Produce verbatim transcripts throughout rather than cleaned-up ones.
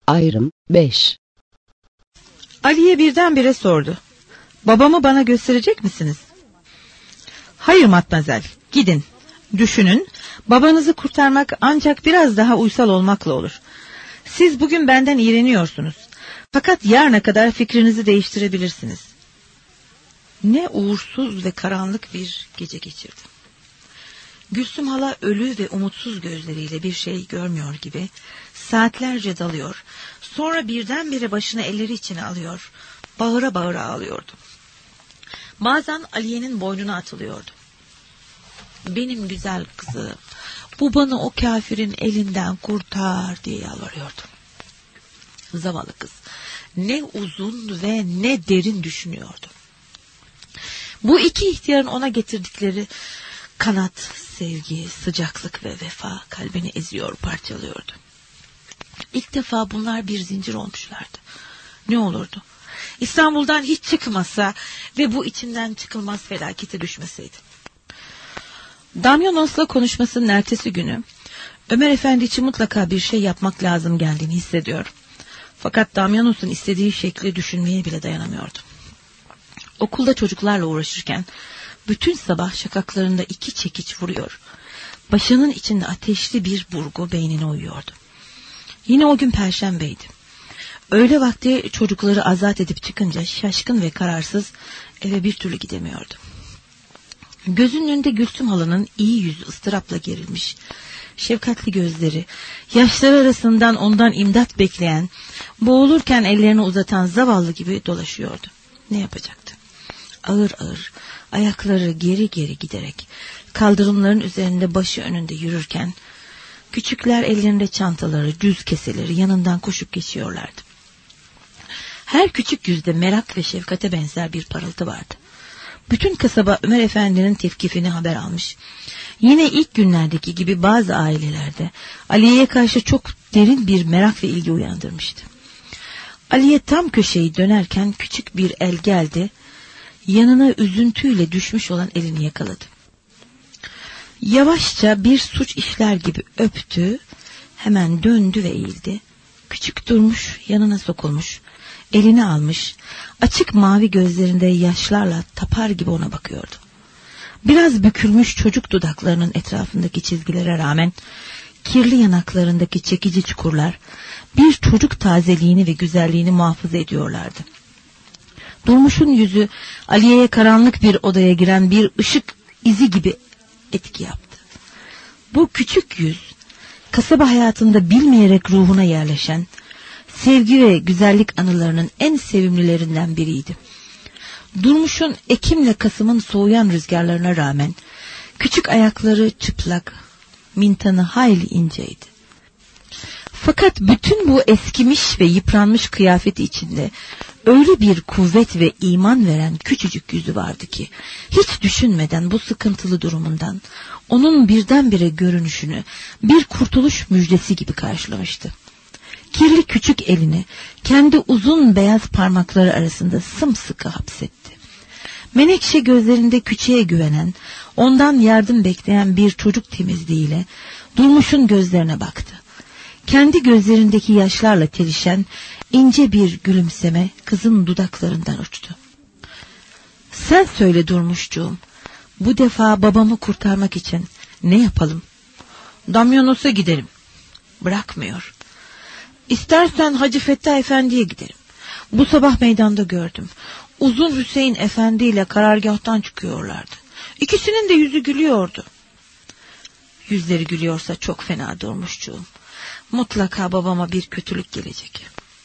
Ayrım beş. Aliye birdenbire sordu. Babamı bana gösterecek misiniz? Hayır matmazel, gidin. Düşünün, babanızı kurtarmak ancak biraz daha uysal olmakla olur. Siz bugün benden iğreniyorsunuz. Fakat yarına kadar fikrinizi değiştirebilirsiniz. Ne uğursuz ve karanlık bir gece geçirdim. Gülsüm hala ölü ve umutsuz gözleriyle bir şey görmüyor gibi saatlerce dalıyor. Sonra birdenbire başını elleri içine alıyor. Bağıra bağıra ağlıyordu. Bazen Aliye'nin boynuna atılıyordu. Benim güzel kızım, babanı o kafirin elinden kurtar diye yalvarıyordu. Zavallı kız ne uzun ve ne derin düşünüyordu. Bu iki ihtiyarın ona getirdikleri kanat, sevgi, sıcaklık ve vefa kalbini eziyor, parçalıyordu. İlk defa bunlar bir zincir olmuşlardı. Ne olurdu? İstanbul'dan hiç çıkmasa ve bu içinden çıkılmaz felakete düşmeseydi. Damyanos'la konuşmasının ertesi günü Ömer Efendi için mutlaka bir şey yapmak lazım geldiğini hissediyor. Fakat Damyanos'un istediği şekli düşünmeye bile dayanamıyordu. Okulda çocuklarla uğraşırken bütün sabah şakaklarında iki çekiç vuruyor. Başının içinde ateşli bir burgu beynine uyuyordu. Yine o gün Perşembeydi. Öğle vakti çocukları azat edip çıkınca şaşkın ve kararsız eve bir türlü gidemiyordu. Gözünün önünde Gülsüm halanın iyi yüzü ıstırapla gerilmiş, şefkatli gözleri, yaşları arasından ondan imdat bekleyen, boğulurken ellerini uzatan zavallı gibi dolaşıyordu. Ne yapacaktı? Ağır ağır, ayakları geri geri giderek, kaldırımların üzerinde başı önünde yürürken, küçükler ellerinde çantaları, cüz keseleri yanından koşup geçiyorlardı. Her küçük yüzde merak ve şefkate benzer bir parıltı vardı. Bütün kasaba Ömer Efendi'nin tevkifini haber almış. Yine ilk günlerdeki gibi bazı ailelerde Aliye'ye karşı çok derin bir merak ve ilgi uyandırmıştı. Aliye tam köşeyi dönerken küçük bir el geldi, yanına üzüntüyle düşmüş olan elini yakaladı. Yavaşça bir suç işler gibi öptü, hemen döndü ve eğildi. Küçük durmuş, yanına sokulmuş, elini almış, açık mavi gözlerinde yaşlarla tapar gibi ona bakıyordu. Biraz bükülmüş çocuk dudaklarının etrafındaki çizgilere rağmen kirli yanaklarındaki çekici çukurlar bir çocuk tazeliğini ve güzelliğini muhafaza ediyorlardı. Durmuş'un yüzü Aliye'ye karanlık bir odaya giren bir ışık izi gibi etki yaptı. Bu küçük yüz kasaba hayatında bilmeyerek ruhuna yerleşen sevgi ve güzellik anılarının en sevimlilerinden biriydi. Durmuş'un Ekim'le Kasım'ın soğuyan rüzgarlarına rağmen küçük ayakları çıplak, mintanı hayli inceydi. Fakat bütün bu eskimiş ve yıpranmış kıyafeti içinde öyle bir kuvvet ve iman veren küçücük yüzü vardı ki hiç düşünmeden bu sıkıntılı durumundan onun birdenbire görünüşünü bir kurtuluş müjdesi gibi karşılamıştı. Kirli küçük elini kendi uzun beyaz parmakları arasında sımsıkı hapsetti. Menekşe gözlerinde küçüğe güvenen, ondan yardım bekleyen bir çocuk temizliğiyle Durmuş'un gözlerine baktı. Kendi gözlerindeki yaşlarla çelişen ince bir gülümseme kızın dudaklarından uçtu. Sen söyle Durmuşcuğum, bu defa babamı kurtarmak için ne yapalım? Damyanos'a gidelim. Bırakmıyor. İstersen Hacı Fettah Efendi'ye gidelim. Bu sabah meydanda gördüm. Uzun Hüseyin Efendi ile karargâhtan çıkıyorlardı. İkisinin de yüzü gülüyordu. Yüzleri gülüyorsa çok fena Durmuşcuğum. Mutlaka babama bir kötülük gelecek.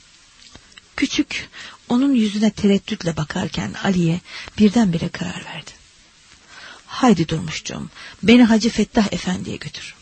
Küçük onun yüzüne tereddütle bakarken Aliye birdenbire karar verdi. Haydi Durmuşcuğum, beni Hacı Fettah Efendi'ye götür.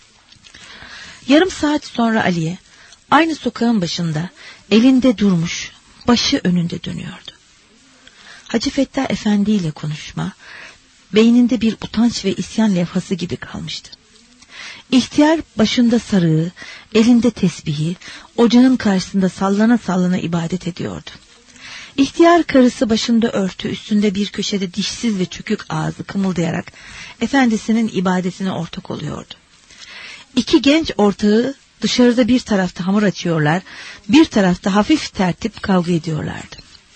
Yarım saat sonra Aliye aynı sokağın başında elinde durmuş, başı önünde dönüyordu. Hacı Fettah Efendi ile konuşma beyninde bir utanç ve isyan levhası gibi kalmıştı. İhtiyar başında sarığı, elinde tesbihi, ocağın karşısında sallana sallana ibadet ediyordu. İhtiyar karısı başında örtü, üstünde bir köşede dişsiz ve çökük ağzı kımıldayarak efendisinin ibadetine ortak oluyordu. İki genç ortağı Dışarıda bir tarafta hamur açıyorlar, bir tarafta hafif tertip kavga ediyorlardı.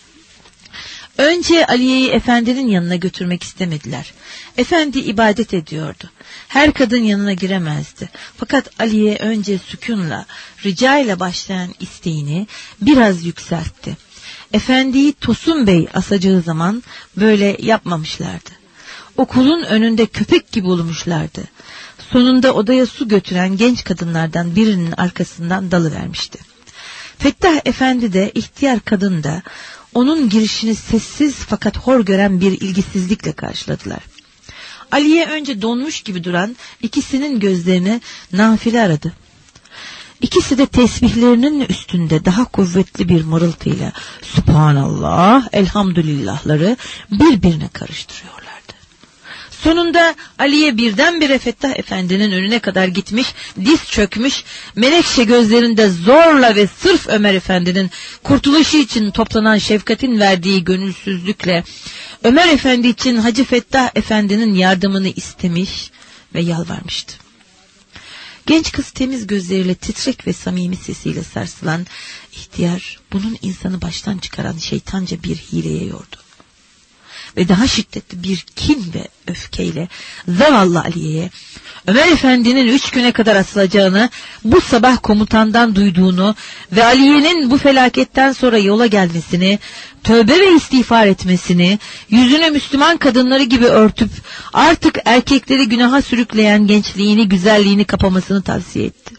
Önce Aliye'yi efendinin yanına götürmek istemediler. Efendi ibadet ediyordu. Her kadın yanına giremezdi. Fakat Aliye önce sükunla, rica ile başlayan isteğini biraz yükseltti. Efendiyi Tosun Bey asacağı zaman böyle yapmamışlardı. Okulun önünde köpek gibi olmuşlardı. Sonunda odaya su götüren genç kadınlardan birinin arkasından dalıvermişti. Fettah Efendi de ihtiyar kadın da onun girişini sessiz fakat hor gören bir ilgisizlikle karşıladılar. Aliye önce donmuş gibi duran ikisinin gözlerine nafile aradı. İkisi de tesbihlerinin üstünde daha kuvvetli bir mırıltıyla Subhanallah, Elhamdülillahları birbirine karıştırıyorlardı. Sonunda Aliye birdenbire Fettah Efendi'nin önüne kadar gitmiş, diz çökmüş, menekşe gözlerinde zorla ve sırf Ömer Efendi'nin kurtuluşu için toplanan şefkatin verdiği gönülsüzlükle Ömer Efendi için Hacı Fettah Efendi'nin yardımını istemiş ve yalvarmıştı. Genç kız temiz gözleriyle titrek ve samimi sesiyle sarsılan ihtiyar bunun insanı baştan çıkaran şeytanca bir hileye yordu. Ve daha şiddetli bir kin ve öfkeyle zavallı Aliye'ye Ömer Efendi'nin üç güne kadar asılacağını bu sabah komutandan duyduğunu ve Aliye'nin bu felaketten sonra yola gelmesini, tövbe ve istiğfar etmesini, yüzünü Müslüman kadınları gibi örtüp artık erkekleri günaha sürükleyen gençliğini, güzelliğini kapamasını tavsiye etti.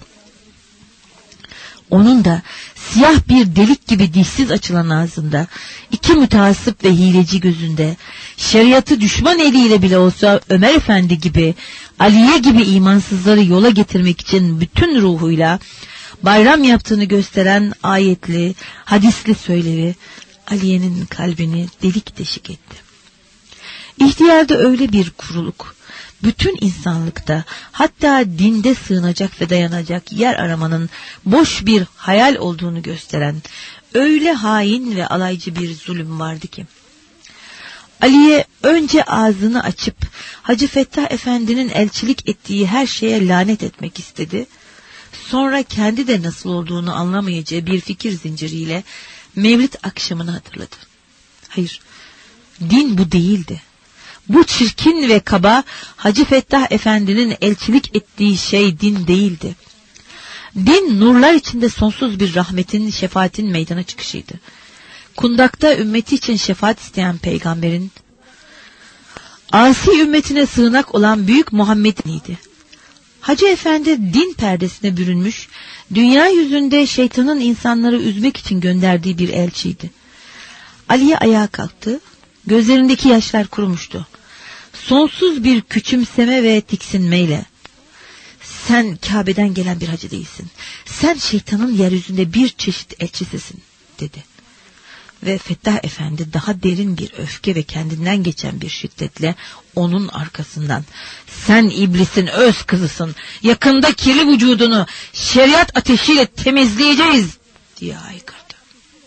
Onun da siyah bir delik gibi dişsiz açılan ağzında, iki mütehassıp ve hileci gözünde, şeriatı düşman eliyle bile olsa Ömer Efendi gibi, Aliye gibi imansızları yola getirmek için bütün ruhuyla bayram yaptığını gösteren ayetli, hadisli söylevi, Aliye'nin kalbini delik deşik etti. İhtiyarda öyle bir kuruluk, bütün insanlıkta, hatta dinde sığınacak ve dayanacak yer aramanın boş bir hayal olduğunu gösteren öyle hain ve alaycı bir zulüm vardı ki, Aliye önce ağzını açıp Hacı Fettah Efendi'nin elçilik ettiği her şeye lanet etmek istedi. Sonra kendi de nasıl olduğunu anlamayacağı bir fikir zinciriyle Mevlid akşamını hatırladı. Hayır, din bu değildi. Bu çirkin ve kaba Hacı Fettah Efendi'nin elçilik ettiği şey din değildi. Din nurlar içinde sonsuz bir rahmetin, şefaatin meydana çıkışıydı. Kundakta ümmeti için şefaat isteyen peygamberin, asi ümmetine sığınak olan büyük Muhammed'iydi. Hacı Efendi din perdesine bürünmüş, dünya yüzünde şeytanın insanları üzmek için gönderdiği bir elçiydi. Aliye ayağa kalktı, gözlerindeki yaşlar kurumuştu. Sonsuz bir küçümseme ve tiksinmeyle, sen Kabe'den gelen bir hacı değilsin, sen şeytanın yeryüzünde bir çeşit elçisisin dedi. Ve Fettah Efendi daha derin bir öfke ve kendinden geçen bir şiddetle onun arkasından, sen iblisin öz kızısın, yakında kirli vücudunu şeriat ateşiyle temizleyeceğiz diye haykırdı.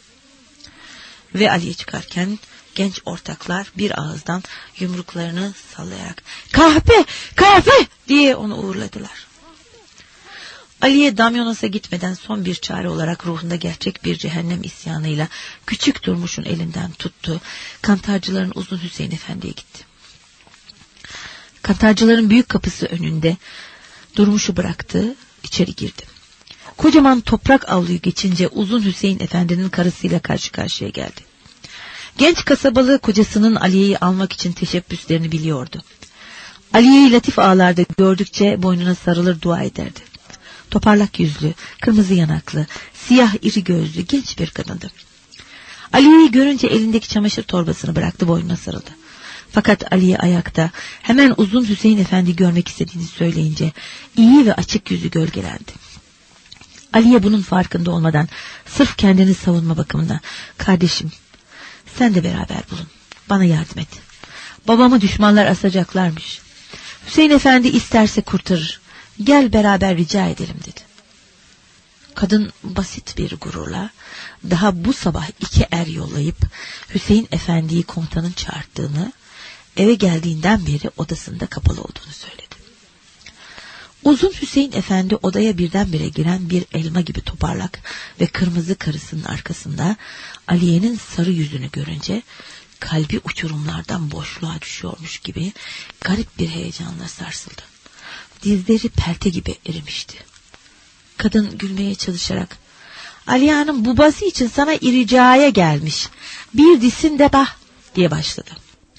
Ve Ali'ye çıkarken genç ortaklar bir ağızdan yumruklarını sallayarak kahpe kahpe diye onu uğurladılar. Aliye Damyonos'a gitmeden son bir çare olarak ruhunda gerçek bir cehennem isyanıyla küçük Durmuş'un elinden tuttu. Kantarcıların Uzun Hüseyin Efendi'ye gitti. Kantarcıların büyük kapısı önünde Durmuş'u bıraktı, içeri girdi. Kocaman toprak avluyu geçince Uzun Hüseyin Efendi'nin karısıyla karşı karşıya geldi. Genç kasabalı kocasının Aliye'yi almak için teşebbüslerini biliyordu. Aliye'yi latif ağlarda gördükçe boynuna sarılır dua ederdi. Toparlak yüzlü, kırmızı yanaklı, siyah iri gözlü genç bir kadındı. Aliye'yi görünce elindeki çamaşır torbasını bıraktı, boynuna sarıldı. Fakat Aliye ayakta, hemen Uzun Hüseyin Efendi görmek istediğini söyleyince iyi ve açık yüzü gölgelendi. Aliye bunun farkında olmadan sırf kendini savunma bakımından, kardeşim sen de beraber bulun, bana yardım et. Babamı düşmanlar asacaklarmış. Hüseyin Efendi isterse kurtarır. Gel beraber rica edelim dedi. Kadın basit bir gururla daha bu sabah iki er yollayıp Hüseyin Efendi'yi komutanın çağırttığını, eve geldiğinden beri odasında kapalı olduğunu söyledi. Uzun Hüseyin Efendi odaya birdenbire giren bir elma gibi toparlak ve kırmızı karısının arkasında Aliye'nin sarı yüzünü görünce kalbi uçurumlardan boşluğa düşüyormuş gibi garip bir heyecanla sarsıldı. Dizleri pelte gibi erimişti. Kadın gülmeye çalışarak, "Aliye Hanım babası için sana iricaya gelmiş. Bir disin de bah," diye başladı.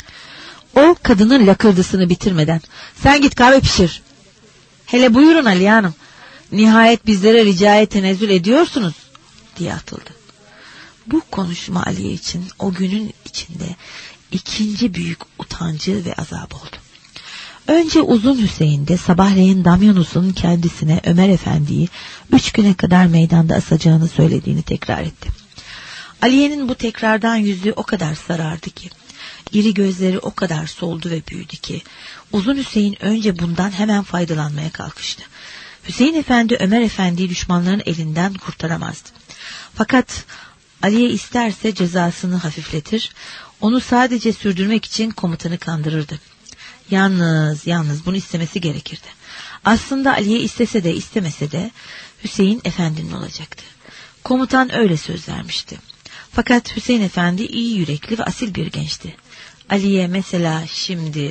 O kadının lakırdısını bitirmeden, "Sen git kahve pişir." "Hele buyurun Aliye Hanım. Nihayet bizlere ricaya tenezzül ediyorsunuz," diye atıldı. Bu konuşma Aliye için o günün içinde ikinci büyük utancı ve azabı oldu. Önce Uzun Hüseyin de sabahleyin Damyanus'un kendisine Ömer Efendi'yi üç güne kadar meydanda asacağını söylediğini tekrar etti. Aliye'nin bu tekrardan yüzü o kadar sarardı ki, iri gözleri o kadar soldu ve büyüdü ki, Uzun Hüseyin önce bundan hemen faydalanmaya kalkıştı. Hüseyin Efendi Ömer Efendi'yi düşmanların elinden kurtaramazdı. Fakat Aliye isterse cezasını hafifletir, onu sadece sürdürmek için komutanı kandırırdı. Yalnız, yalnız bunu istemesi gerekirdi. Aslında Aliye istese de istemese de Hüseyin Efendi'nin olacaktı. Komutan öyle söz vermişti. Fakat Hüseyin Efendi iyi yürekli ve asil bir gençti. Aliye mesela şimdi...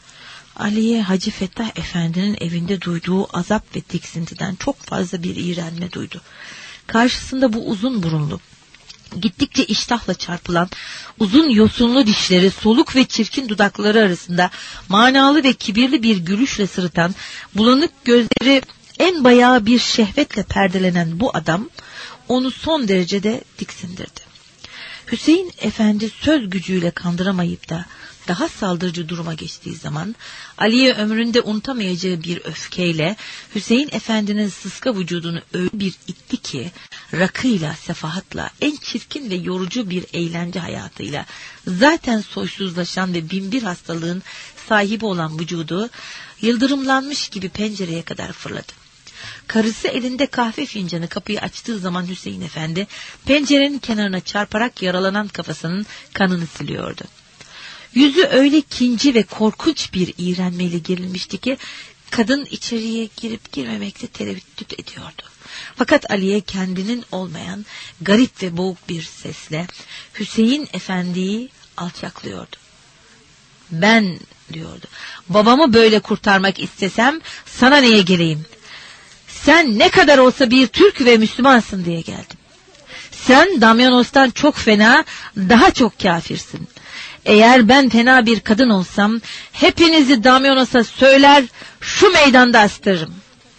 Aliye Hacı Fettah Efendi'nin evinde duyduğu azap ve tiksintiden çok fazla bir iğrenme duydu. Karşısında bu uzun burunlu, gittikçe iştahla çarpılan, uzun yosunlu dişleri, soluk ve çirkin dudakları arasında manalı ve kibirli bir gülüşle sırıtan, bulanık gözleri en bayağı bir şehvetle perdelenen bu adam, onu son derecede tiksindirdi. Hüseyin Efendi söz gücüyle kandıramayıp da daha saldırıcı duruma geçtiği zaman, Aliye ömründe unutamayacağı bir öfkeyle Hüseyin Efendi'nin sıska vücudunu öyle bir itti ki, rakıyla, sefahatla, en çirkin ve yorucu bir eğlence hayatıyla zaten soysuzlaşan ve binbir hastalığın sahibi olan vücudu yıldırımlanmış gibi pencereye kadar fırladı. Karısı elinde kahve fincanı kapıyı açtığı zaman Hüseyin Efendi pencerenin kenarına çarparak yaralanan kafasının kanını siliyordu. Yüzü öyle kinci ve korkunç bir iğrenmeyle gerilmişti ki kadın içeriye girip girmemekte tereddüt ediyordu. Fakat Aliye kendinin olmayan garip ve boğuk bir sesle Hüseyin Efendi'yi alçaklıyordu. "Ben," diyordu, "babamı böyle kurtarmak istesem sana neye geleyim? Sen ne kadar olsa bir Türk ve Müslümansın diye geldim. Sen Damyanos'tan çok fena, daha çok kafirsin. Eğer ben fena bir kadın olsam hepinizi Damyanos'a söyler, şu meydanda astırırım."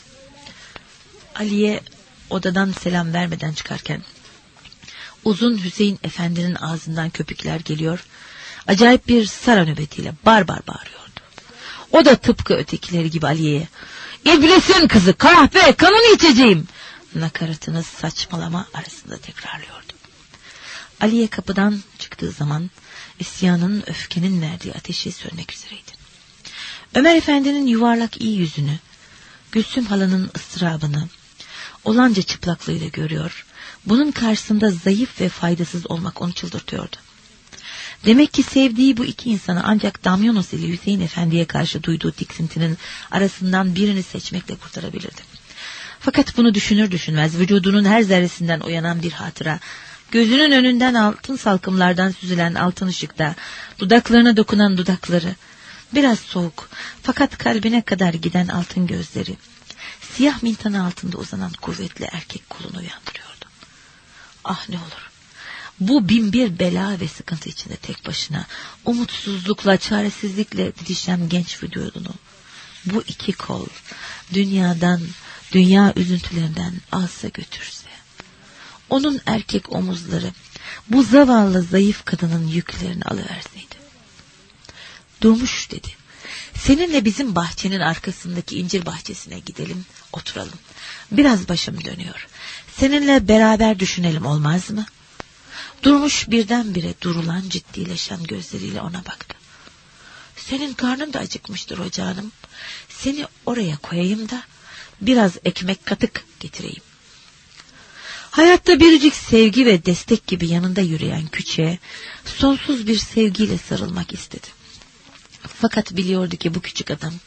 Aliye odadan selam vermeden çıkarken Uzun Hüseyin Efendi'nin ağzından köpükler geliyor, acayip bir sara nöbetiyle bar bar bağırıyordu. O da tıpkı ötekileri gibi Aliye'ye, "İblisin kızı, kahve, kanını içeceğim," nakaratını saçmalama arasında tekrarlıyordu. Aliye kapıdan çıktığı zaman isyanın, öfkenin verdiği ateşi sönmek üzereydi. Ömer Efendi'nin yuvarlak iyi yüzünü, Gülsüm halanın ıstırabını, olanca çıplaklığıyla görüyor, bunun karşısında zayıf ve faydasız olmak onu çıldırtıyordu. Demek ki sevdiği bu iki insanı ancak Damyanos ile Hüseyin Efendi'ye karşı duyduğu tiksintinin arasından birini seçmekle kurtarabilirdi. Fakat bunu düşünür düşünmez vücudunun her zerresinden uyanan bir hatıra, gözünün önünden altın salkımlardan süzülen altın ışıkta, dudaklarına dokunan dudakları, biraz soğuk fakat kalbine kadar giden altın gözleri, siyah mintanı altında uzanan kuvvetli erkek kolunu uyandırıyordu. Ah ne olur, bu binbir bela ve sıkıntı içinde tek başına, umutsuzlukla, çaresizlikle didişen genç vücudunu, bu iki kol, dünyadan, dünya üzüntülerinden alsa götürse, onun erkek omuzları, bu zavallı zayıf kadının yüklerini alıverseydi. "Durmuş," dedi, "seninle bizim bahçenin arkasındaki incir bahçesine gidelim, oturalım. Biraz başım dönüyor. Seninle beraber düşünelim, olmaz mı?" Durmuş birdenbire durulan, ciddileşen gözleriyle ona baktı. "Senin karnın da acıkmıştır hocam. Seni oraya koyayım da biraz ekmek katık getireyim." Hayatta biricik sevgi ve destek gibi yanında yürüyen küçüğe sonsuz bir sevgiyle sarılmak istedi. Fakat biliyordu ki bu küçük adam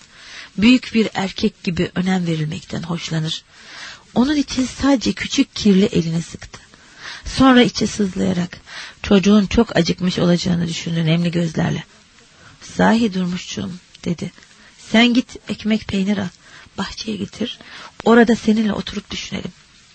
büyük bir erkek gibi önem verilmekten hoşlanır. Onun için sadece küçük kirli elini sıktı. Sonra içi sızlayarak çocuğun çok acıkmış olacağını düşündü nemli gözlerle. "Sahi Durmuşçuğum," dedi. "Sen git ekmek peynir al. Bahçeye getir. Orada seninle oturup düşünelim."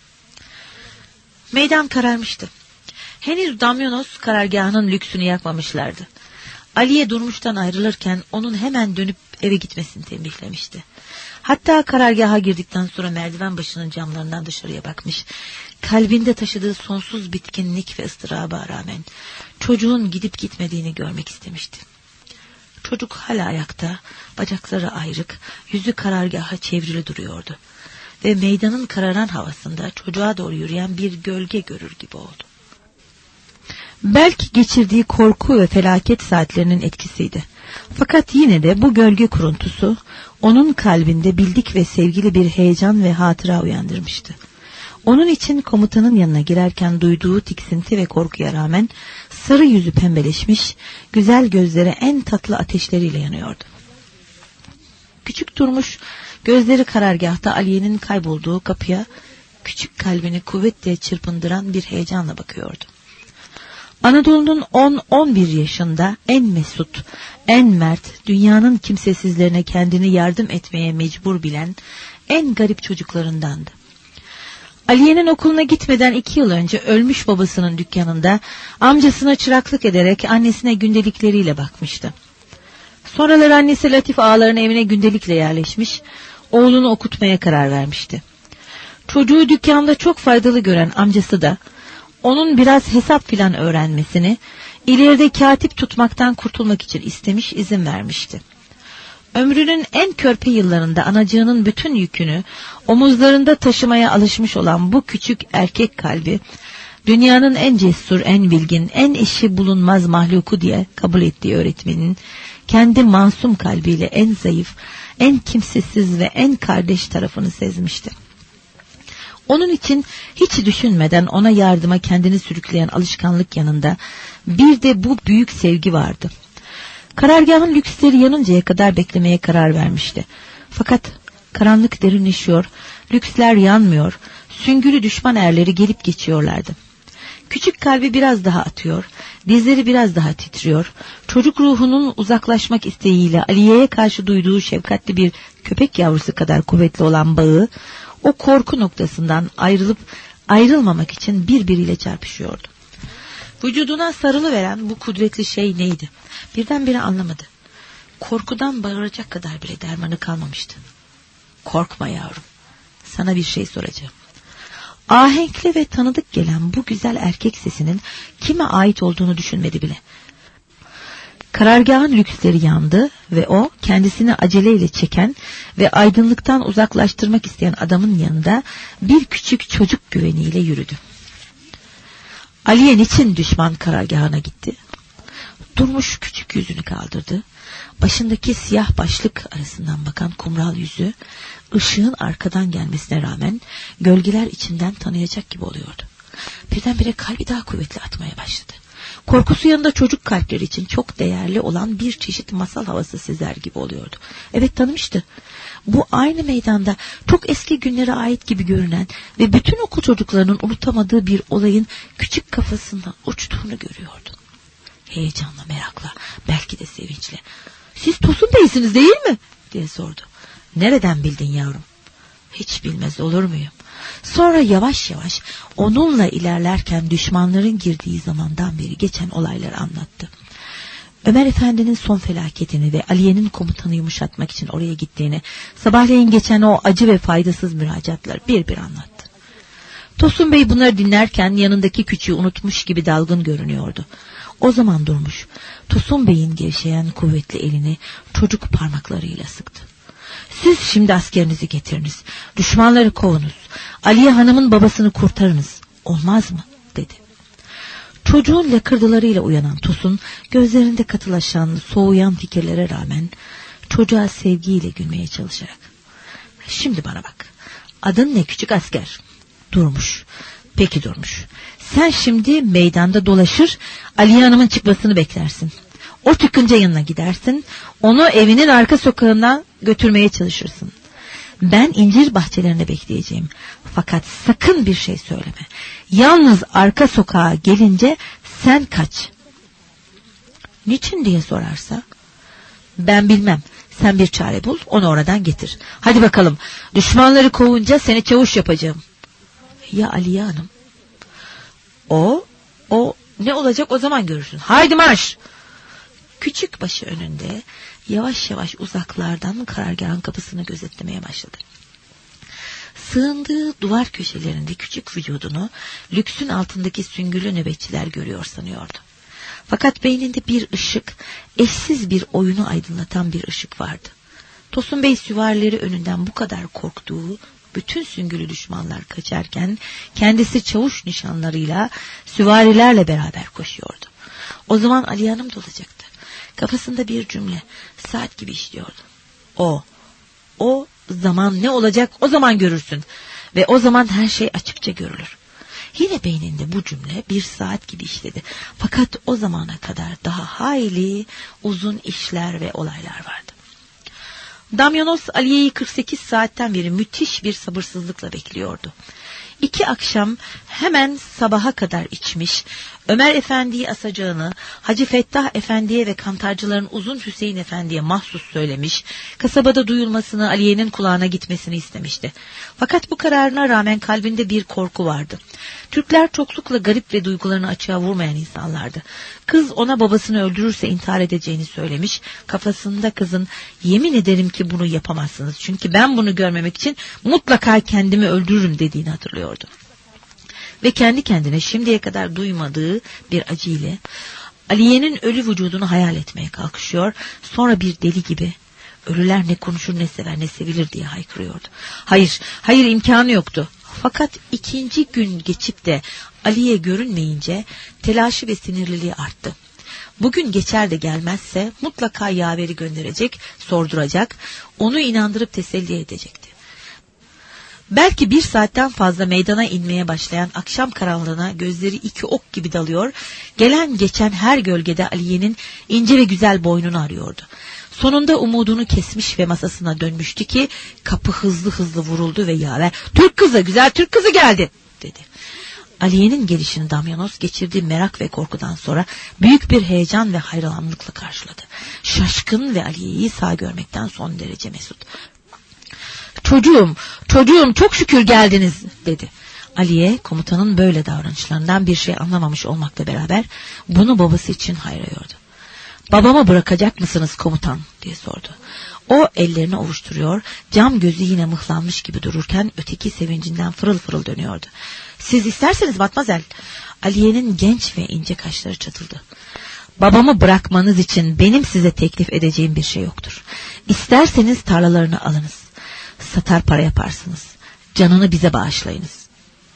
Meydan kararmıştı. Henüz Damyonos karargahının lüksünü yakmamışlardı. Aliye Durmuş'tan ayrılırken onun hemen dönüp eve gitmesini tembihlemişti. Hatta karargaha girdikten sonra merdiven başının camlarından dışarıya bakmış. Kalbinde taşıdığı sonsuz bitkinlik ve ıstıraba rağmen çocuğun gidip gitmediğini görmek istemişti. Çocuk hala ayakta, bacakları ayrık, yüzü karargaha çevrili duruyordu. Ve meydanın kararan havasında çocuğa doğru yürüyen bir gölge görür gibi oldu. Belki geçirdiği korku ve felaket saatlerinin etkisiydi. Fakat yine de bu gölge kuruntusu onun kalbinde bildik ve sevgili bir heyecan ve hatıra uyandırmıştı. Onun için komutanın yanına girerken duyduğu tiksinti ve korkuya rağmen sarı yüzü pembeleşmiş, güzel gözleri en tatlı ateşleriyle yanıyordu. Küçük Durmuş gözleri karargahta Aliye'nin kaybolduğu kapıya küçük kalbini kuvvetle çırpındıran bir heyecanla bakıyordu. Anadolu'nun on on bir yaşında en mesut, en mert, dünyanın kimsesizlerine kendini yardım etmeye mecbur bilen en garip çocuklarındandı. Aliye'nin okuluna gitmeden iki yıl önce ölmüş babasının dükkanında amcasına çıraklık ederek annesine gündelikleriyle bakmıştı. Sonraları annesi Latif ağaların evine gündelikle yerleşmiş, oğlunu okutmaya karar vermişti. Çocuğu dükkanda çok faydalı gören amcası da onun biraz hesap filan öğrenmesini, ileride katip tutmaktan kurtulmak için istemiş, izin vermişti. Ömrünün en körpe yıllarında anacığının bütün yükünü omuzlarında taşımaya alışmış olan bu küçük erkek kalbi, dünyanın en cesur, en bilgin, en eşi bulunmaz mahluku diye kabul ettiği öğretmenin, kendi masum kalbiyle en zayıf, en kimsesiz ve en kardeş tarafını sezmişti. Onun için hiç düşünmeden ona yardıma kendini sürükleyen alışkanlık yanında bir de bu büyük sevgi vardı. Karargahın lüksleri yanıncaya kadar beklemeye karar vermişti. Fakat karanlık derinleşiyor, lüksler yanmıyor, süngülü düşman erleri gelip geçiyorlardı. Küçük kalbi biraz daha atıyor, dizleri biraz daha titriyor, çocuk ruhunun uzaklaşmak isteğiyle Aliye'ye karşı duyduğu şefkatli bir köpek yavrusu kadar kuvvetli olan bağı, o korku noktasından ayrılıp ayrılmamak için birbiriyle çarpışıyordu. Vücuduna sarılıveren bu kudretli şey neydi? Birdenbire anlamadı. Korkudan bağıracak kadar bile dermanı kalmamıştı. "Korkma yavrum, sana bir şey soracağım." Ahenkli ve tanıdık gelen bu güzel erkek sesinin kime ait olduğunu düşünmedi bile. Karargahın lüksleri yandı ve o kendisini aceleyle çeken ve aydınlıktan uzaklaştırmak isteyen adamın yanında bir küçük çocuk güveniyle yürüdü. Aliye niçin düşman karargahına gitti? Durmuş küçük yüzünü kaldırdı. Başındaki siyah başlık arasından bakan kumral yüzü, ışığın arkadan gelmesine rağmen gölgeler içinden tanıyacak gibi oluyordu. Birdenbire kalbi daha kuvvetli atmaya başladı. Korkusu yanında çocuk kalpleri için çok değerli olan bir çeşit masal havası sezer gibi oluyordu. Evet, tanımıştı. Bu aynı meydanda çok eski günlere ait gibi görünen ve bütün okul çocuklarının unutamadığı bir olayın küçük kafasından uçtuğunu görüyordu. Heyecanla, merakla, belki de sevinçle. "Siz Tosun Bey'siniz değil mi?" diye sordu. "Nereden bildin yavrum?" "Hiç bilmez olur muyum?" Sonra yavaş yavaş onunla ilerlerken düşmanların girdiği zamandan beri geçen olayları anlattı. Ömer Efendi'nin son felaketini ve Aliye'nin komutanı yumuşatmak için oraya gittiğini, sabahleyin geçen o acı ve faydasız müracaatları bir bir anlattı. Tosun Bey bunları dinlerken yanındaki küçüğü unutmuş gibi dalgın görünüyordu. O zaman Durmuş, Tosun Bey'in gevşeyen kuvvetli elini çocuk parmaklarıyla sıktı. "Siz şimdi askerinizi getiriniz, düşmanları kovunuz, Aliye Hanım'ın babasını kurtarınız, olmaz mı?" dedi. Çocuğun lakırdılarıyla uyanan Tosun, gözlerinde katılaşan, soğuyan fikirlere rağmen çocuğa sevgiyle gülmeye çalışarak, "Şimdi bana bak, adın ne küçük asker?" "Durmuş." "Peki Durmuş, sen şimdi meydanda dolaşır, Aliye Hanım'ın çıkmasını beklersin. O çıkınca yanına gidersin, onu evinin arka sokağından götürmeye çalışırsın. Ben incir bahçelerinde bekleyeceğim. Fakat sakın bir şey söyleme. Yalnız arka sokağa gelince sen kaç. Niçin diye sorarsa, ben bilmem. Sen bir çare bul, onu oradan getir. Hadi bakalım, düşmanları kovunca seni çavuş yapacağım. Ya Aliye Hanım? O, o ne olacak o zaman görürsün. Haydi marş! Küçük başı önünde yavaş yavaş uzaklardan karargahın kapısını gözetlemeye başladı. Sığındığı duvar köşelerinde küçük vücudunu lüksün altındaki süngülü nöbetçiler görüyor sanıyordu. Fakat beyninde bir ışık, eşsiz bir oyunu aydınlatan bir ışık vardı. Tosun Bey süvarileri önünden bu kadar korktuğu bütün süngülü düşmanlar kaçarken kendisi çavuş nişanlarıyla süvarilerle beraber koşuyordu. O zaman Aliye Hanım da olacaktı. Kafasında bir cümle saat gibi işliyordu. O, o zaman ne olacak o zaman görürsün ve o zaman her şey açıkça görülür. Yine beyninde bu cümle bir saat gibi işledi. Fakat o zamana kadar daha hayli uzun işler ve olaylar vardı. Damyanos Aliye'yi kırk sekiz saatten beri müthiş bir sabırsızlıkla bekliyordu. İki akşam hemen sabaha kadar içmiş, Ömer Efendi'yi asacağını Hacı Fettah Efendi'ye ve kantarcıların Uzun Hüseyin Efendi'ye mahsus söylemiş, kasabada duyulmasını, Aliye'nin kulağına gitmesini istemişti. Fakat bu kararına rağmen kalbinde bir korku vardı. Türkler çoklukla garip ve duygularını açığa vurmayan insanlardı. Kız ona babasını öldürürse intihar edeceğini söylemiş, kafasında kızın yemin ederim ki bunu yapamazsınız çünkü ben bunu görmemek için mutlaka kendimi öldürürüm dediğini hatırlıyordu. Ve kendi kendine şimdiye kadar duymadığı bir acı ile Aliye'nin ölü vücudunu hayal etmeye kalkışıyor, sonra bir deli gibi ölüler ne konuşur ne sever ne sevilir diye haykırıyordu. Hayır, hayır imkanı yoktu. Fakat ikinci gün geçip de Aliye görünmeyince telaşı ve sinirliliği arttı. Bugün geçer de gelmezse mutlaka yaveri gönderecek, sorduracak, onu inandırıp teselli edecekti. Belki bir saatten fazla meydana inmeye başlayan akşam karanlığına gözleri iki ok gibi dalıyor, gelen geçen her gölgede Aliye'nin ince ve güzel boynunu arıyordu. Sonunda umudunu kesmiş ve masasına dönmüştü ki kapı hızlı hızlı vuruldu ve yaver "Türk kızı, güzel Türk kızı geldi" dedi. Aliye'nin gelişini Damyanos geçirdiği merak ve korkudan sonra büyük bir heyecan ve hayranlıkla karşıladı. Şaşkın ve Aliye'yi sağ görmekten son derece mesut. Çocuğum, çocuğum çok şükür geldiniz dedi. Aliye komutanın böyle davranışlarından bir şey anlamamış olmakla beraber bunu babası için hayrıyordu. Babamı bırakacak mısınız komutan diye sordu. O ellerini ovuşturuyor, cam gözü yine mıhlanmış gibi dururken öteki sevincinden fırıl fırıl dönüyordu. Siz isterseniz matmazel. Aliye'nin genç ve ince kaşları çatıldı. Babamı bırakmanız için benim size teklif edeceğim bir şey yoktur. İsterseniz tarlalarını alınız. Satar para yaparsınız. Canını bize bağışlayınız.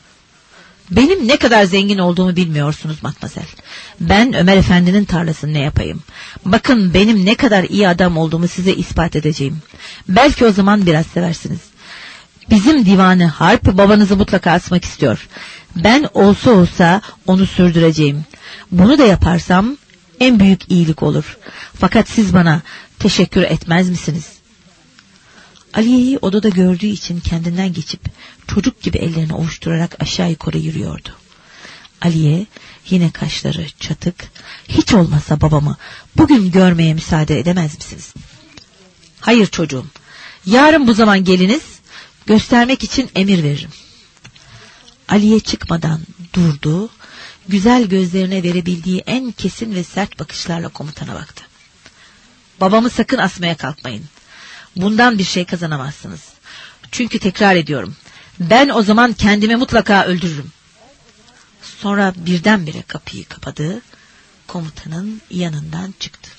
Benim ne kadar zengin olduğumu bilmiyorsunuz matmazel. Ben Ömer Efendi'nin tarlasını ne yapayım? Bakın benim ne kadar iyi adam olduğumu size ispat edeceğim. Belki o zaman biraz seversiniz. Bizim divanı harp babanızı mutlaka asmak istiyor. Ben olsa olsa onu sürdüreceğim. Bunu da yaparsam en büyük iyilik olur. Fakat siz bana teşekkür etmez misiniz? Aliye'yi odada gördüğü için kendinden geçip çocuk gibi ellerini ovuşturarak aşağı yukarı yürüyordu. Aliye yine kaşları çatık, hiç olmazsa babamı bugün görmeye müsaade edemez misiniz? Hayır çocuğum, yarın bu zaman geliniz, göstermek için emir veririm. Aliye çıkmadan durdu, güzel gözlerine verebildiği en kesin ve sert bakışlarla komutana baktı. Babamı sakın asmaya kalkmayın. Bundan bir şey kazanamazsınız. Çünkü tekrar ediyorum, ben o zaman kendimi mutlaka öldürürüm. Sonra birdenbire kapıyı kapadı, komutanın yanından çıktı.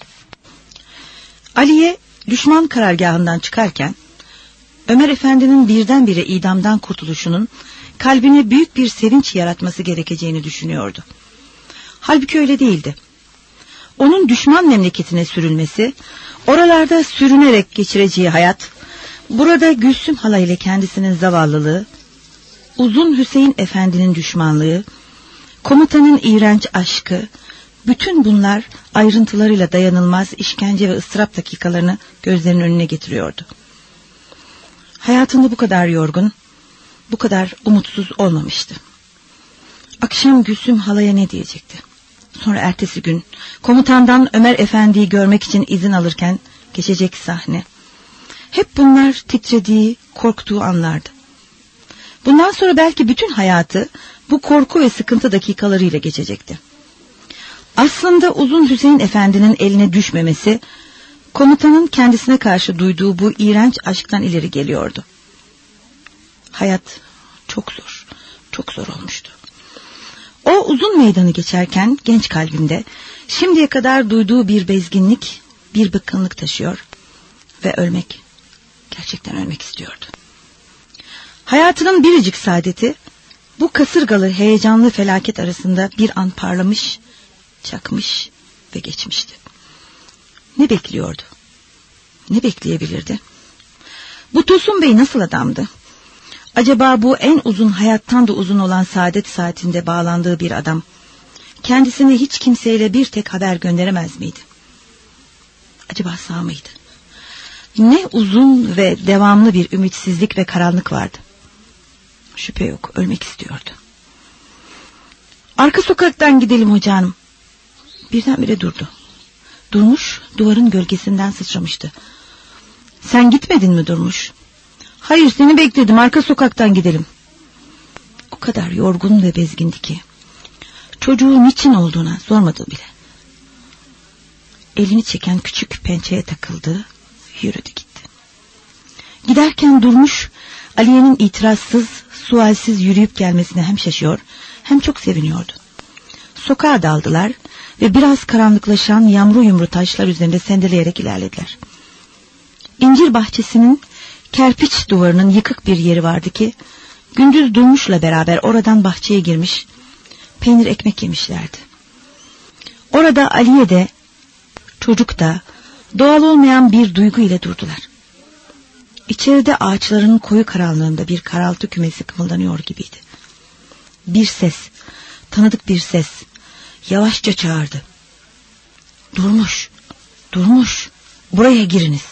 Aliye düşman karargahından çıkarken Ömer Efendi'nin birdenbire idamdan kurtuluşunun kalbine büyük bir sevinç yaratması gerekeceğini düşünüyordu. Halbuki öyle değildi. Onun düşman memleketine sürülmesi, oralarda sürünerek geçireceği hayat, burada Gülsüm hala ile kendisinin zavallılığı, Uzun Hüseyin Efendi'nin düşmanlığı, komutanın iğrenç aşkı, Bütün bunlar ayrıntılarıyla dayanılmaz işkence ve ıstırap dakikalarını gözlerinin önüne getiriyordu. Hayatında bu kadar yorgun, bu kadar umutsuz olmamıştı. Akşam Gülsüm halaya ne diyecekti? Sonra ertesi gün komutandan Ömer Efendi'yi görmek için izin alırken geçecek sahne. Hep bunlar titrediği, korktuğu anlardı. Bundan sonra belki bütün hayatı bu korku ve sıkıntı dakikalarıyla geçecekti. Aslında Uzun Hüseyin Efendi'nin eline düşmemesi, komutanın kendisine karşı duyduğu bu iğrenç aşktan ileri geliyordu. Hayat çok zor, çok zor olmuştu. O uzun meydanı geçerken genç kalbinde şimdiye kadar duyduğu bir bezginlik, bir bıkkınlık taşıyor ve ölmek, gerçekten ölmek istiyordu. Hayatının biricik saadeti bu kasırgalı, heyecanlı felaket arasında bir an parlamış, çakmış ve geçmişti. Ne bekliyordu? Ne bekleyebilirdi? Bu Tosun Bey nasıl adamdı? Acaba bu en uzun, hayattan da uzun olan saadet saatinde bağlandığı bir adam kendisine hiç kimseyle bir tek haber gönderemez miydi? Acaba sağ mıydı? Ne uzun ve devamlı bir ümitsizlik ve karanlık vardı. Şüphe yok, ölmek istiyordu. Arka sokaktan gidelim hocanım. Birdenbire durdu. Durmuş, duvarın gölgesinden sıçramıştı. Sen gitmedin mi Durmuş? Hayır, seni bekledim, arka sokaktan gidelim. O kadar yorgun ve bezgindi ki çocuğu niçin olduğuna sormadı bile. Elini çeken küçük pençeye takıldı, yürüdü gitti. Giderken Durmuş, Aliye'nin itirazsız, sualsiz yürüyüp gelmesine hem şaşıyor hem çok seviniyordu. Sokağa daldılar ve biraz karanlıklaşan yamru yumru taşlar üzerinde sendeleyerek ilerlediler. İncir bahçesinin kerpiç duvarının yıkık bir yeri vardı ki gündüz Durmuş'la beraber oradan bahçeye girmiş, peynir ekmek yemişlerdi. Orada Aliye de çocuk da doğal olmayan bir duygu ile durdular. İçeride ağaçların koyu karanlığında bir karaltı kümesi kımıldanıyor gibiydi. Bir ses, tanıdık bir ses yavaşça çağırdı. Durmuş, Durmuş, buraya giriniz.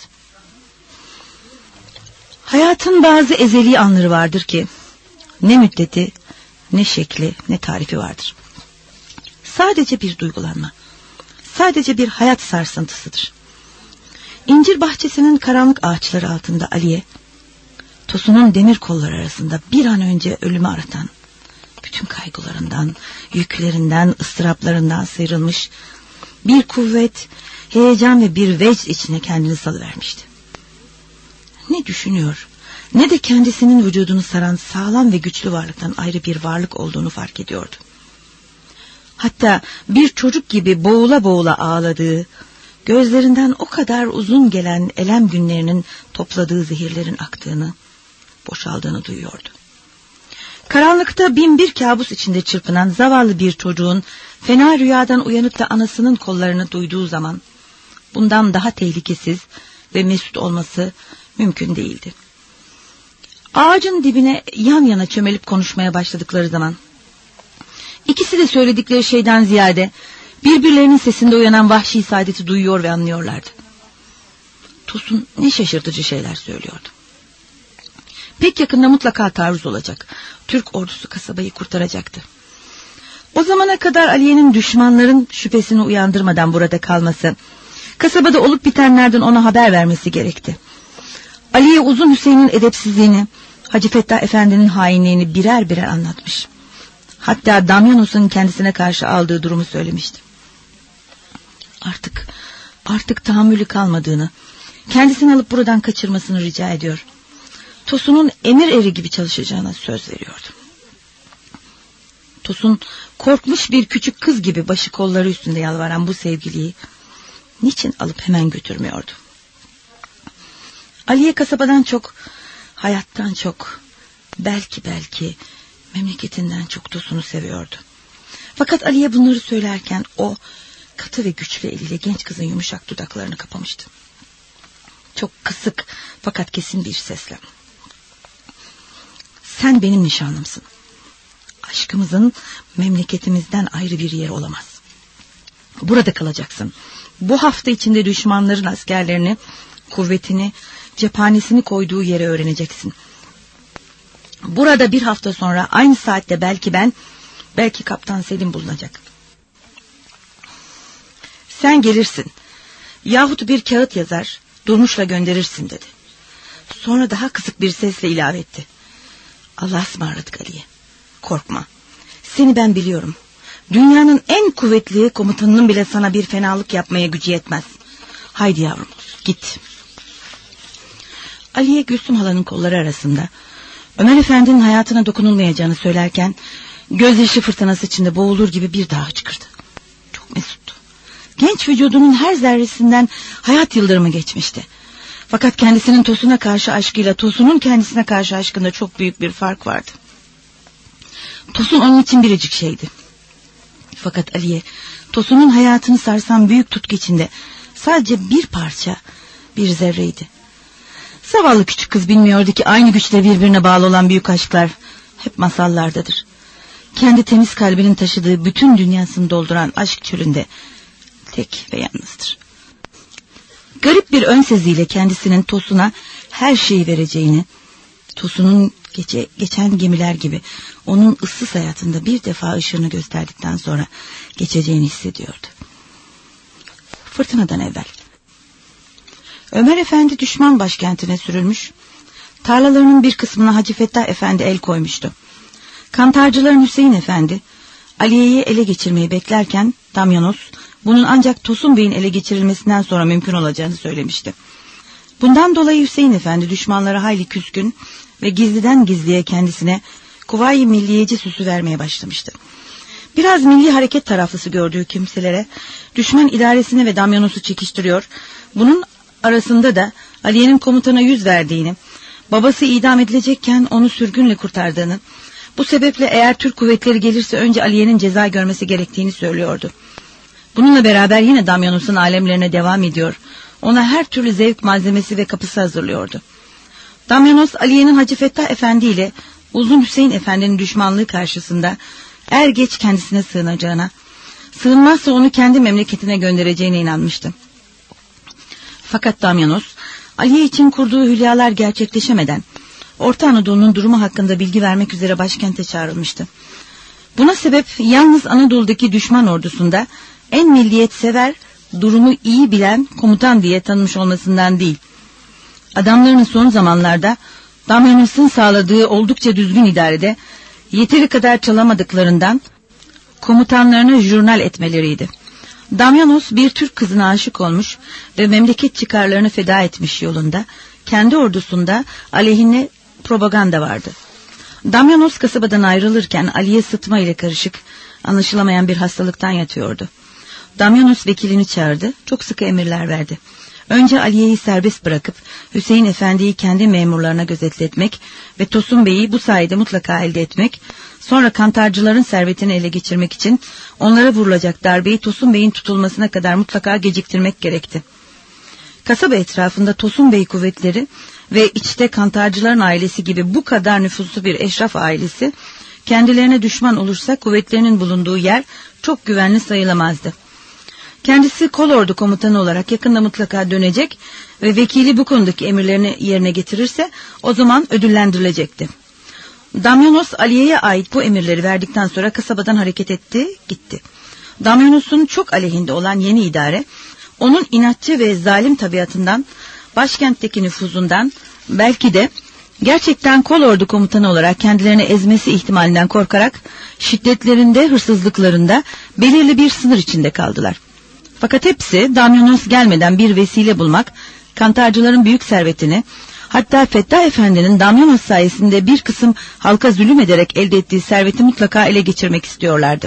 Hayatın bazı ezeli anları vardır ki ne müddeti, ne şekli, ne tarifi vardır. Sadece bir duygulanma, sadece bir hayat sarsıntısıdır. İncir bahçesinin karanlık ağaçları altında Aliye, Tosun'un demir kolları arasında bir an önce ölümü aratan, bütün kaygılarından, yüklerinden, ıstıraplarından sıyrılmış, bir kuvvet, heyecan ve bir vecd içine kendini salıvermişti. Ne düşünüyor, ne de kendisinin vücudunu saran sağlam ve güçlü varlıktan ayrı bir varlık olduğunu fark ediyordu. Hatta bir çocuk gibi boğula boğula ağladığı, gözlerinden o kadar uzun gelen elem günlerinin topladığı zehirlerin aktığını, boşaldığını duyuyordu. Karanlıkta bin bir kabus içinde çırpınan zavallı bir çocuğun fena rüyadan uyanıp da anasının kollarını duyduğu zaman bundan daha tehlikesiz ve mesut olması mümkün değildi. Ağacın dibine yan yana çömelip konuşmaya başladıkları zaman ikisi de söyledikleri şeyden ziyade birbirlerinin sesinde uyanan vahşi saadeti duyuyor ve anlıyorlardı. Tosun ne şaşırtıcı şeyler söylüyordu. Pek yakında mutlaka taarruz olacak. Türk ordusu kasabayı kurtaracaktı. O zamana kadar Aliye'nin düşmanların şüphesini uyandırmadan burada kalması, kasabada olup bitenlerden ona haber vermesi gerekti. Aliye Uzun Hüseyin'in edepsizliğini, Hacı Fettah Efendi'nin hainliğini birer birer anlatmış. Hatta Damyanos'un kendisine karşı aldığı durumu söylemişti. Artık, artık tahammülü kalmadığını, kendisini alıp buradan kaçırmasını rica ediyor. Tosun'un emir eri gibi çalışacağına söz veriyordu. Tosun korkmuş bir küçük kız gibi başı kolları üstünde yalvaran bu sevgiliyi niçin alıp hemen götürmüyordu? Aliye kasabadan çok, hayattan çok, belki belki memleketinden çok Tosun'u seviyordu. Fakat Aliye bunları söylerken o katı ve güçlü eliyle genç kızın yumuşak dudaklarını kapamıştı. Çok kısık fakat kesin bir sesle: sen benim nişanlımsın. Aşkımızın memleketimizden ayrı bir yer olamaz. Burada kalacaksın. Bu hafta içinde düşmanların askerlerini, kuvvetini, cephanesini koyduğu yere öğreneceksin. Burada bir hafta sonra aynı saatte belki ben, belki Kaptan Selim bulunacak. Sen gelirsin yahut bir kağıt yazar Durmuş'la gönderirsin dedi. Sonra daha kısık bir sesle ilave etti. Allah'a ısmarladık Aliye. Korkma. Seni ben biliyorum. Dünyanın en kuvvetli komutanının bile sana bir fenalık yapmaya gücü yetmez. Haydi yavrum, git. Aliye Gülsüm halanın kolları arasında Ömer Efendi'nin hayatına dokunulmayacağını söylerken gözyaşı fırtınası içinde boğulur gibi bir daha hıçkırdı. Çok mesuttu. Genç vücudunun her zerresinden hayat yıldırımı geçmişti. Fakat kendisinin Tosun'a karşı aşkıyla Tosun'un kendisine karşı aşkında çok büyük bir fark vardı. Tosun onun için biricik şeydi. Fakat Aliye, Tosun'un hayatını sarsan büyük tutku içinde sadece bir parça, bir zerreydi. Zavallı küçük kız bilmiyordu ki aynı güçle birbirine bağlı olan büyük aşklar hep masallardadır. Kendi temiz kalbinin taşıdığı bütün dünyasını dolduran aşk çölünde tek ve yalnızdır. Garip bir ön seziyle kendisinin Tosun'a her şeyi vereceğini, Tosun'un gece, geçen gemiler gibi onun ıssız hayatında bir defa ışığını gösterdikten sonra geçeceğini hissediyordu. Fırtınadan evvel Ömer Efendi düşman başkentine sürülmüş, tarlalarının bir kısmına Hacı Fettah Efendi el koymuştu. Kantarcıların Hüseyin Efendi Aliye'yi ele geçirmeyi beklerken Damyanos bunun ancak Tosun Bey'in ele geçirilmesinden sonra mümkün olacağını söylemişti. Bundan dolayı Hüseyin Efendi düşmanlara hayli küskün ve gizliden gizliye kendisine Kuvayi Milliyeci süsü vermeye başlamıştı. Biraz milli hareket taraflısı gördüğü kimselere düşman idaresini ve Damyanos'u çekiştiriyor. Bunun arasında da Aliye'nin komutana yüz verdiğini, babası idam edilecekken onu sürgünle kurtardığını, bu sebeple eğer Türk kuvvetleri gelirse önce Aliye'nin ceza görmesi gerektiğini söylüyordu. Bununla beraber yine Damyanos'un alemlerine devam ediyor, ona her türlü zevk malzemesi ve kapısı hazırlıyordu. Damyanos Aliye'nin Hacı Fettah Efendi ile Uzun Hüseyin Efendi'nin düşmanlığı karşısında er geç kendisine sığınacağına, sığınmazsa onu kendi memleketine göndereceğine inanmıştı. Fakat Damyanos Aliye için kurduğu hülyalar gerçekleşemeden Orta Anadolu'nun durumu hakkında bilgi vermek üzere başkente çağrılmıştı. Buna sebep yalnız Anadolu'daki düşman ordusunda en milliyetsever, durumu iyi bilen komutan diye tanınmış olmasından değil. Adamlarının son zamanlarda Damyanos'un sağladığı oldukça düzgün idarede yeteri kadar çalamadıklarından komutanlarına jurnal etmeleriydi. Damyanos bir Türk kızına aşık olmuş ve memleket çıkarlarını feda etmiş yolunda kendi ordusunda aleyhine propaganda vardı. Damyanos kasabadan ayrılırken Aliye sıtma ile karışık anlaşılamayan bir hastalıktan yatıyordu. Damyanos vekilini çağırdı, çok sıkı emirler verdi. Önce Aliye'yi serbest bırakıp Hüseyin Efendi'yi kendi memurlarına gözetletmek ve Tosun Bey'i bu sayede mutlaka elde etmek, sonra kantarcıların servetini ele geçirmek için onlara vurulacak darbeyi Tosun Bey'in tutulmasına kadar mutlaka geciktirmek gerekti. Kasaba etrafında Tosun Bey kuvvetleri ve içte kantarcıların ailesi gibi bu kadar nüfuslu bir eşraf ailesi kendilerine düşman olursa kuvvetlerinin bulunduğu yer çok güvenli sayılamazdı. Kendisi kolordu komutanı olarak yakında mutlaka dönecek ve vekili bu konudaki emirlerini yerine getirirse o zaman ödüllendirilecekti. Damyanos Aliye'ye ait bu emirleri verdikten sonra kasabadan hareket etti, gitti. Damyanos'un çok aleyhinde olan yeni idare, onun inatçı ve zalim tabiatından, başkentteki nüfuzundan, belki de gerçekten kolordu komutanı olarak kendilerini ezmesi ihtimalinden korkarak şiddetlerinde, hırsızlıklarında belirli bir sınır içinde kaldılar. Fakat hepsi Damyanos gelmeden bir vesile bulmak, kantarcıların büyük servetini, hatta Fettah Efendi'nin Damyanos sayesinde bir kısım halka zulüm ederek elde ettiği serveti mutlaka ele geçirmek istiyorlardı.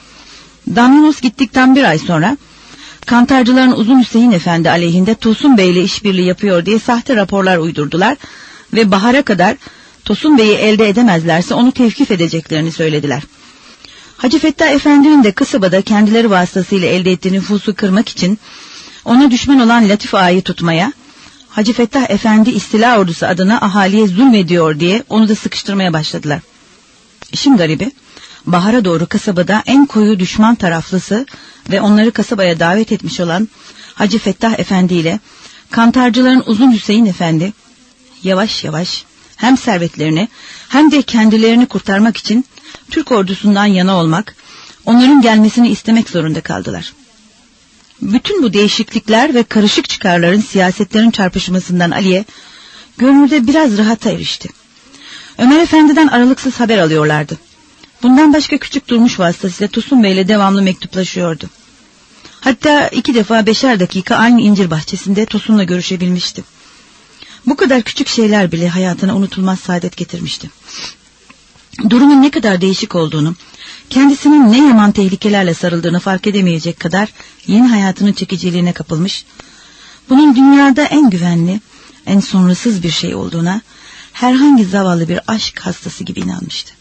Damyanos gittikten bir ay sonra kantarcıların Uzun Hüseyin Efendi aleyhinde Tosun Bey ile işbirliği yapıyor diye sahte raporlar uydurdular ve bahara kadar Tosun Bey'i elde edemezlerse onu tevkif edeceklerini söylediler. Hacı Fettah Efendi'nin de kasabada kendileri vasıtasıyla elde ettiği nüfusu kırmak için ona düşman olan Latif Ağa'yı tutmaya, Hacı Fettah Efendi istila ordusu adına ahaliye zulmediyor diye onu da sıkıştırmaya başladılar. İşin garibi, bahara doğru kasabada en koyu düşman taraflısı ve onları kasabaya davet etmiş olan Hacı Fettah Efendi ile kantarcıların Uzun Hüseyin Efendi yavaş yavaş hem servetlerini hem de kendilerini kurtarmak için Türk ordusundan yana olmak, onların gelmesini istemek zorunda kaldılar. Bütün bu değişiklikler ve karışık çıkarların, siyasetlerin çarpışmasından Aliye gönülde biraz rahata erişti. Ömer Efendi'den aralıksız haber alıyorlardı. Bundan başka Küçük Durmuş vasıtasıyla Tosun Bey'le devamlı mektuplaşıyordu. Hatta iki defa beşer dakika aynı incir bahçesinde Tosun'la görüşebilmişti. Bu kadar küçük şeyler bile hayatına unutulmaz saadet getirmişti. Durumun ne kadar değişik olduğunu, kendisinin ne yaman tehlikelerle sarıldığını fark edemeyecek kadar yeni hayatının çekiciliğine kapılmış, bunun dünyada en güvenli, en sonrasız bir şey olduğuna herhangi zavallı bir aşk hastası gibi inanmıştı.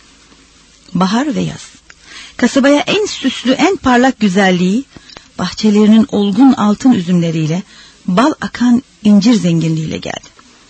Bahar ve yaz, kasabaya en süslü, en parlak güzelliği, bahçelerinin olgun altın üzümleriyle, bal akan incir zenginliğiyle geldi.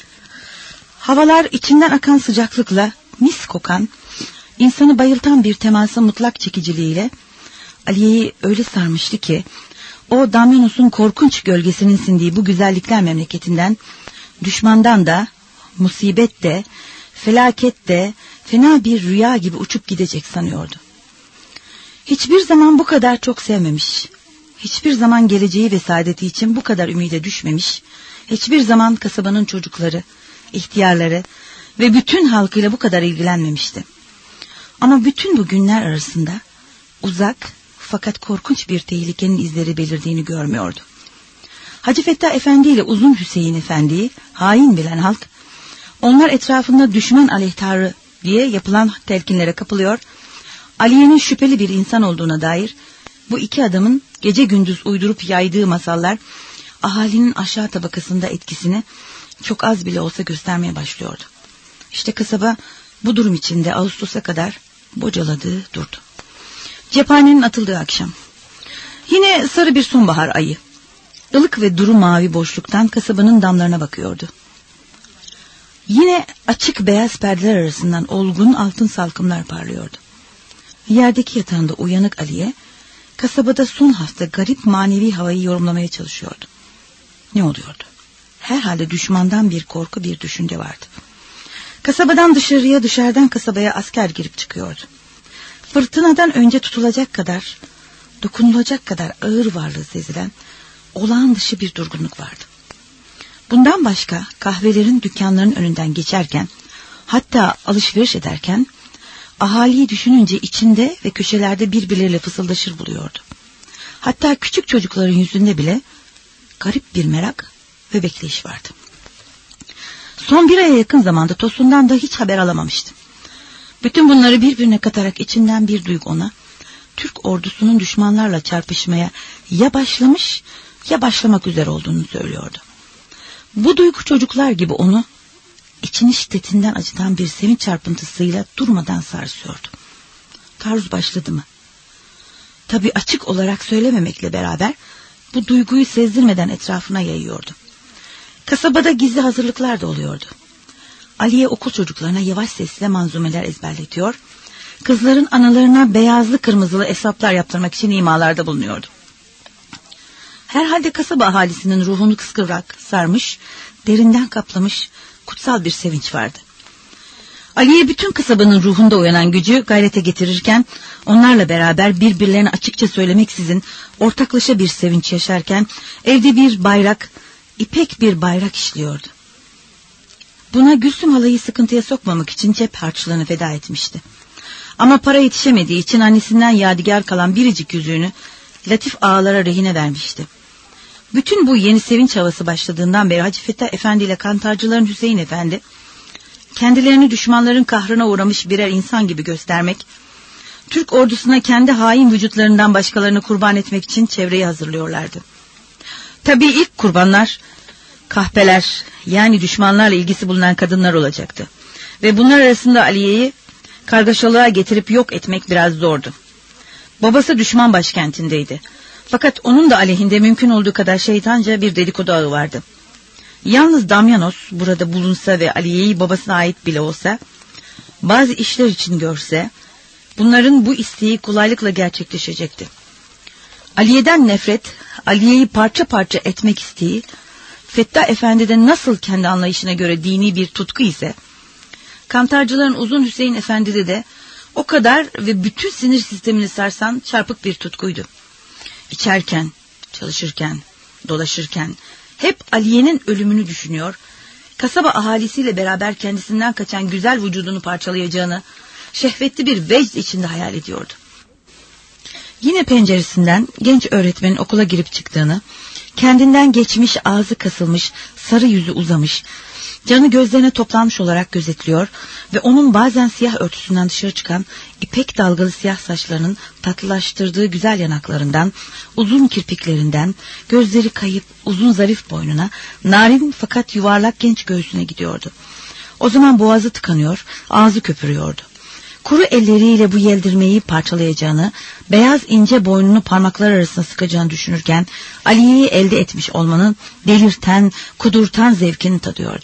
Havalar içinden akan sıcaklıkla, mis kokan, insanı bayıltan bir temasın mutlak çekiciliğiyle Aliye'yi öyle sarmıştı ki, o Damyanos'un korkunç gölgesinin sindiği bu güzellikler memleketinden, düşmandan da, musibet de, felaket de, fena bir rüya gibi uçup gidecek sanıyordu. Hiçbir zaman bu kadar çok sevmemiş, hiçbir zaman geleceği ve saadeti için bu kadar ümide düşmemiş, hiçbir zaman kasabanın çocukları, ihtiyarları ve bütün halkıyla bu kadar ilgilenmemişti. Ama bütün bu günler arasında uzak fakat korkunç bir tehlikenin izleri belirdiğini görmüyordu. Hacı Fettah Efendi ile Uzun Hüseyin Efendi'yi hain bilen halk, onlar etrafında düşman aleyhtarı diye yapılan telkinlere kapılıyor, Aliye'nin şüpheli bir insan olduğuna dair bu iki adamın gece gündüz uydurup yaydığı masallar ahalinin aşağı tabakasında etkisini çok az bile olsa göstermeye başlıyordu. İşte kasaba bu durum içinde Ağustos'a kadar bocaladığı durdu. Cephanenin atıldığı akşam. Yine sarı bir sonbahar ayı. Ilık ve duru mavi boşluktan kasabanın damlarına bakıyordu. Yine açık beyaz perdeler arasından olgun altın salkımlar parlıyordu. Yerdeki yatağında uyanık Aliye, kasabada son hafta garip manevi havayı yorumlamaya çalışıyordu. Ne oluyordu? Herhalde düşmandan bir korku, bir düşünce vardı. Kasabadan dışarıya, dışarıdan kasabaya asker girip çıkıyordu. Fırtınadan önce tutulacak kadar, dokunulacak kadar ağır varlığı sezilen olağan dışı bir durgunluk vardı. Bundan başka kahvelerin, dükkanların önünden geçerken, hatta alışveriş ederken, ahaliyi düşününce içinde ve köşelerde birbirleriyle fısıldaşır buluyordu. Hatta küçük çocukların yüzünde bile garip bir merak ve bekleyiş vardı. Son bir aya yakın zamanda Tosun'dan da hiç haber alamamıştı. Bütün bunları birbirine katarak içinden bir duygu ona, Türk ordusunun düşmanlarla çarpışmaya ya başlamış ya başlamak üzere olduğunu söylüyordu. Bu duygu çocuklar gibi onu içini şiddetinden acıtan bir sevinç çarpıntısıyla durmadan sarsıyordu. Taarruz başladı mı? Tabii açık olarak söylememekle beraber bu duyguyu sezdirmeden etrafına yayıyordu. Kasabada gizli hazırlıklar da oluyordu. Aliye okul çocuklarına yavaş sesle manzumeler ezberletiyor, kızların analarına beyazlı kırmızılı hesaplar yaptırmak için imalarda bulunuyordu. Herhalde kasaba ahalisinin ruhunu kıskıvrak sarmış, derinden kaplamış kutsal bir sevinç vardı. Aliye bütün kasabanın ruhunda uyanan gücü gayrete getirirken, onlarla beraber birbirlerine açıkça söylemeksizin ortaklaşa bir sevinç yaşarken, evde bir bayrak, ipek bir bayrak işliyordu. Buna Gülsüm halayı sıkıntıya sokmamak için cep harçlığını feda etmişti. Ama para yetişemediği için annesinden yadigar kalan biricik yüzüğünü Latif ağalara rehine vermişti. Bütün bu yeni sevinç havası başladığından beri Hacı Fettah Efendi ile kantarcıların Hüseyin Efendi, kendilerini düşmanların kahrına uğramış birer insan gibi göstermek, Türk ordusuna kendi hain vücutlarından başkalarını kurban etmek için çevreyi hazırlıyorlardı. Tabii ilk kurbanlar kahpeler, yani düşmanlarla ilgisi bulunan kadınlar olacaktı. Ve bunlar arasında Aliye'yi kargaşalığa getirip yok etmek biraz zordu. Babası düşman başkentindeydi. Fakat onun da aleyhinde mümkün olduğu kadar şeytanca bir dedikodu ağı vardı. Yalnız Damyanos burada bulunsa ve Aliye'yi babasına ait bile olsa, bazı işler için görse, bunların bu isteği kolaylıkla gerçekleşecekti. Aliye'den nefret, Aliye'yi parça parça etmek isteği, Fettah Efendi'de nasıl kendi anlayışına göre dini bir tutku ise, kantarcıların Uzun Hüseyin Efendi'de de o kadar ve bütün sinir sistemini sarsan çarpık bir tutkuydu. İçerken, çalışırken, dolaşırken hep Aliye'nin ölümünü düşünüyor, kasaba ahalisiyle beraber kendisinden kaçan güzel vücudunu parçalayacağını şehvetli bir vecd içinde hayal ediyordu. Yine penceresinden genç öğretmenin okula girip çıktığını, kendinden geçmiş, ağzı kasılmış, sarı yüzü uzamış, canı gözlerine toplanmış olarak gözetliyor ve onun bazen siyah örtüsünden dışarı çıkan ipek dalgalı siyah saçlarının tatlılaştırdığı güzel yanaklarından, uzun kirpiklerinden, gözleri kayıp uzun zarif boynuna, narin fakat yuvarlak genç göğsüne gidiyordu. O zaman boğazı tıkanıyor, ağzı köpürüyordu. Kuru elleriyle bu yeldirmeyi parçalayacağını, beyaz ince boynunu parmaklar arasına sıkacağını düşünürken Aliye'yi elde etmiş olmanın delirten, kudurtan zevkini tadıyordu.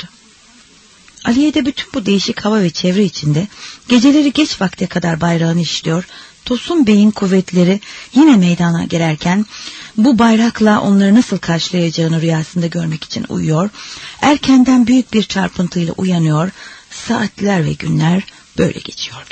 Aliye de bütün bu değişik hava ve çevre içinde geceleri geç vakte kadar bayrağını işliyor, Tosun Bey'in kuvvetleri yine meydana girerken bu bayrakla onları nasıl karşılayacağını rüyasında görmek için uyuyor, erkenden büyük bir çarpıntıyla uyanıyor, saatler ve günler böyle geçiyordu.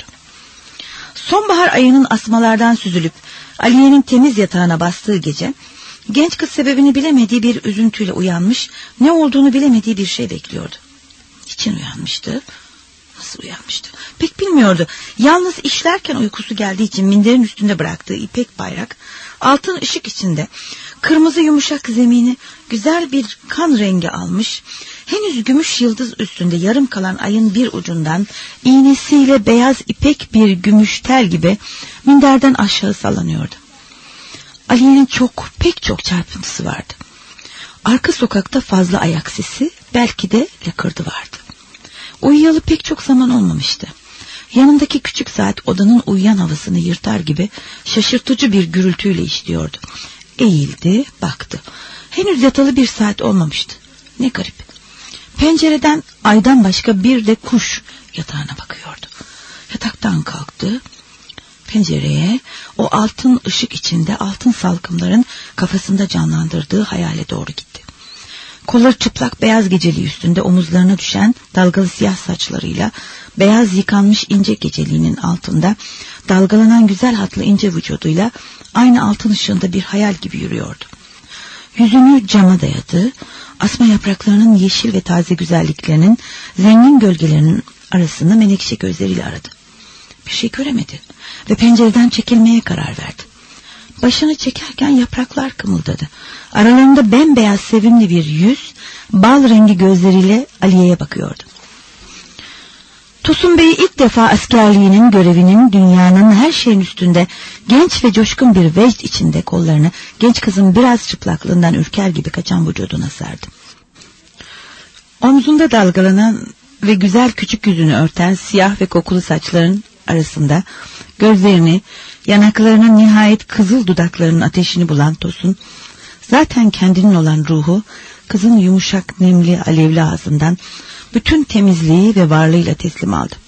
Sonbahar ayının asmalardan süzülüp Aliye'nin temiz yatağına bastığı gece, genç kız sebebini bilemediği bir üzüntüyle uyanmış, ne olduğunu bilemediği bir şey bekliyordu. Niçin uyanmıştı? Nasıl uyanmıştı? Pek bilmiyordu. Yalnız işlerken uykusu geldiği için minderin üstünde bıraktığı ipek bayrak, altın ışık içinde, kırmızı yumuşak zemini güzel bir kan rengi almış, henüz gümüş yıldız üstünde yarım kalan ayın bir ucundan iğnesiyle beyaz ipek bir gümüş tel gibi minderden aşağı sallanıyordu. Aliye'nin çok, pek çok çarpıntısı vardı. Arka sokakta fazla ayak sesi, belki de lakırdı vardı. Uyuyalı pek çok zaman olmamıştı. Yanındaki küçük saat odanın uyuyan havasını yırtar gibi şaşırtıcı bir gürültüyle işliyordu. Eğildi, baktı. Henüz yatalı bir saat olmamıştı. Ne garip. Pencereden aydan başka bir de kuş yatağına bakıyordu. Yataktan kalktı. Pencereye, o altın ışık içinde altın salkımların kafasında canlandırdığı hayale doğru gitti. Kolları çıplak beyaz geceliği üstünde omuzlarına düşen dalgalı siyah saçlarıyla beyaz yıkanmış ince geceliğinin altında dalgalanan güzel hatlı ince vücuduyla aynı altın ışığında bir hayal gibi yürüyordu. Yüzünü cama dayadı, asma yapraklarının yeşil ve taze güzelliklerinin zengin gölgelerinin arasında menekşe gözleriyle aradı. Bir şey göremedi ve pencereden çekilmeye karar verdi. Başını çekerken yapraklar kımıldadı. Aralarında bembeyaz sevimli bir yüz, bal rengi gözleriyle Aliye'ye bakıyordu. Tosun Bey ilk defa askerliğinin görevinin dünyanın her şeyin üstünde genç ve coşkun bir vecd içinde kollarını genç kızın biraz çıplaklığından ürker gibi kaçan vücuduna sardı. Omzunda dalgalanan ve güzel küçük yüzünü örten siyah ve kokulu saçların arasında gözlerini, yanaklarının nihayet kızıl dudaklarının ateşini bulan Tosun, zaten kendinin olan ruhu, kızın yumuşak, nemli, alevli ağzından bütün temizliği ve varlığıyla teslim aldı.